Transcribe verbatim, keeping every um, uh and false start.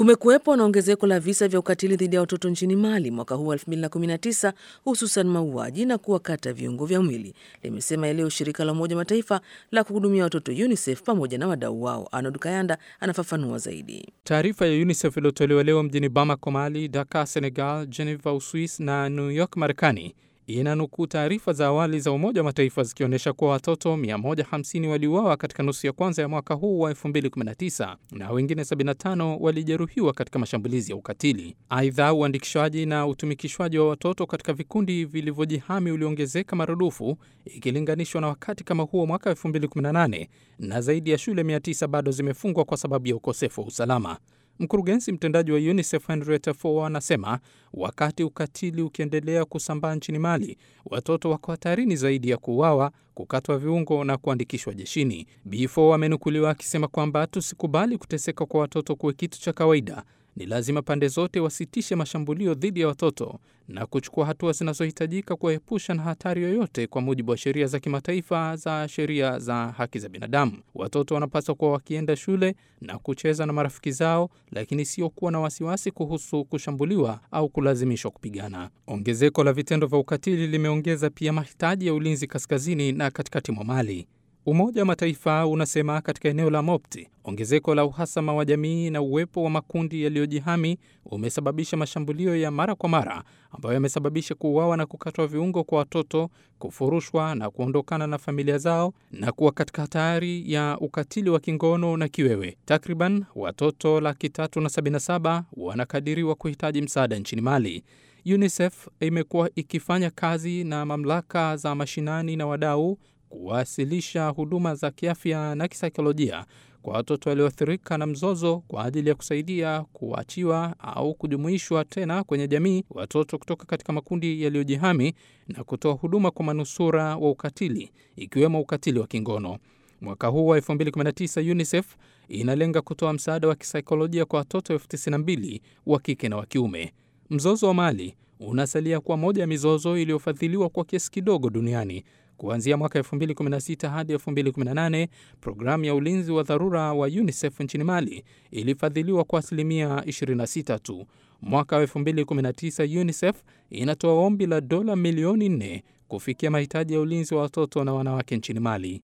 Kumekuwepo na ongezeko la visa vya ukatili dhidi ya watoto nchini Mali mwaka huu elfu mbili na kumi na tisa, hususan mauaji na kuwakata viungo vya mwili, limesema leo shirika la Umoja Mataifa la kuhudumia watoto UNICEF pamoja na wadau wao. Arnold Kayanda anafafanua zaidi. Taarifa ya UNICEF iliyotolewa leo mjini Bamako, Mali, Dakar, Senegal, Geneva, Uswisi na New York, Marekani, inanukuu taarifa za awali za Umoja wa Mataifa zikionyesha kuwa watoto mia moja hamsini waliuawa katika nusu ya kwanza ya mwaka huu wa elfu mbili kumi na tisa na wengine sabini na tano walijeruhiwa katika mashambulizi ya ukatili. Aidha, uandikishwaji na utumikishwaji wa watoto katika vikundi vilivyojihami uliongezeka maradufu ikilinganishwa na wakati kama huo mwaka elfu mbili kumi na nane, na zaidi ya shule mia tisa bado zimefungwa kwa sababu ya ukosefu wa usalama. Mkurugenzi mtendaji wa UNICEF Henrietta Fore anasema wakati ukatili ukiendelea kusambaa nchini Mali, watoto wako hatarini zaidi ya kuuawa, kukatwa viungo na kuandikishwa jeshini. Bi Fore amenukuliwa akisema kwamba tusikubali kuteseka kwa watoto kuwe kitu cha kawaida. Ni lazima pande zote wasitishe mashambulio dhidi ya watoto na kuchukua hatua zinazohitajika kuwaepusha na hatari yoyote kwa mujibu wa sheria za kimataifa za sheria za haki za binadamu. Watoto wanapaswa kuwa wakienda shule na kucheza na marafiki zao, lakini sio kuwa na wasiwasi kuhusu kushambuliwa au kulazimishwa kupigana. Ongezeko la vitendo vya ukatili limeongeza pia mahitaji ya ulinzi kaskazini na katikati mwa Mali. Umoja wa Mataifa unasema katika eneo la Mopti, ongezeko la uhasama wa jamii na uwepo wa makundi yaliyojihami umesababisha mashambulio ya mara kwa mara ambayo yamesababisha kuuawa na kukatwa viungo kwa watoto, kufurushwa na kuondokana na familia zao na kuwa katika hatari ya ukatili wa kingono na kiwewe. Takriban watoto laki tatu na sabini na saba wanakadiriwa kuhitaji msaada nchini Mali. UNICEF imekuwa ikifanya kazi na mamlaka za mashinani na wadau kuwasilisha huduma za kiafya na kisaikolojia kwa watoto walioathirika na mzozo kwa ajili ya kusaidia kuachiwa au kujumuishwa tena kwenye jamii watoto kutoka katika makundi yaliyojihami na kutoa huduma kwa manusura wa ukatili ikiwemo ukatili wa kingono. Mwaka huu wa elfu mbili kumi na tisa UNICEF inalenga kutoa msaada wa kisaikolojia kwa watoto elfu tisini na mbili wa kike na wa kiume. Mzozo wa Mali unasalia kuwa moja ya mizozo iliyofadhiliwa kwa kiasi kidogo duniani. Kuanzia mwaka elfu mbili kumi na sita hadi elfu mbili kumi na nane, programu ya ulinzi wa dharura wa UNICEF nchini Mali ilifadhiliwa kwa asilimia ishirini na sita tu. Mwaka elfu mbili kumi na tisa UNICEF inatoa ombi la dola milioni nne kufikia mahitaji ya ulinzi wa watoto na wanawake nchini Mali.